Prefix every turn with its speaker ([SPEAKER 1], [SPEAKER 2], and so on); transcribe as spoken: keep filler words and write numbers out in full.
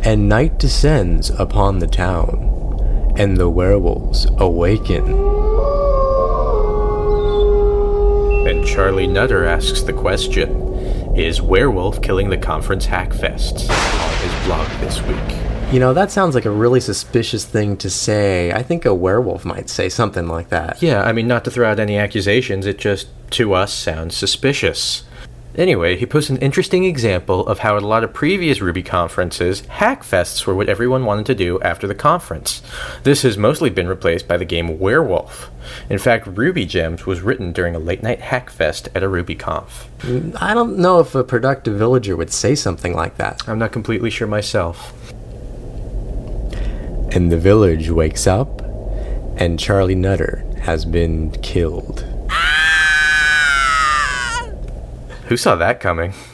[SPEAKER 1] And night descends upon the town, and the werewolves awaken.
[SPEAKER 2] And Charlie Nutter asks the question, is Werewolf killing the conference Hackfests? On his blog this week.
[SPEAKER 1] You know, that sounds like a really suspicious thing to say. I think a werewolf might say something like that.
[SPEAKER 2] Yeah, I mean, not to throw out any accusations, it just, to us, sounds suspicious. Anyway, he puts an interesting example of how at a lot of previous Ruby conferences, Hackfests were what everyone wanted to do after the conference. This has mostly been replaced by the game Werewolf. In fact, Ruby Gems was written during a late-night Hackfest at a RubyConf.
[SPEAKER 1] I don't know if a productive villager would say something like that.
[SPEAKER 2] I'm not completely sure myself.
[SPEAKER 1] And the village wakes up, and Charlie Nutter has been killed.
[SPEAKER 2] Who saw that coming?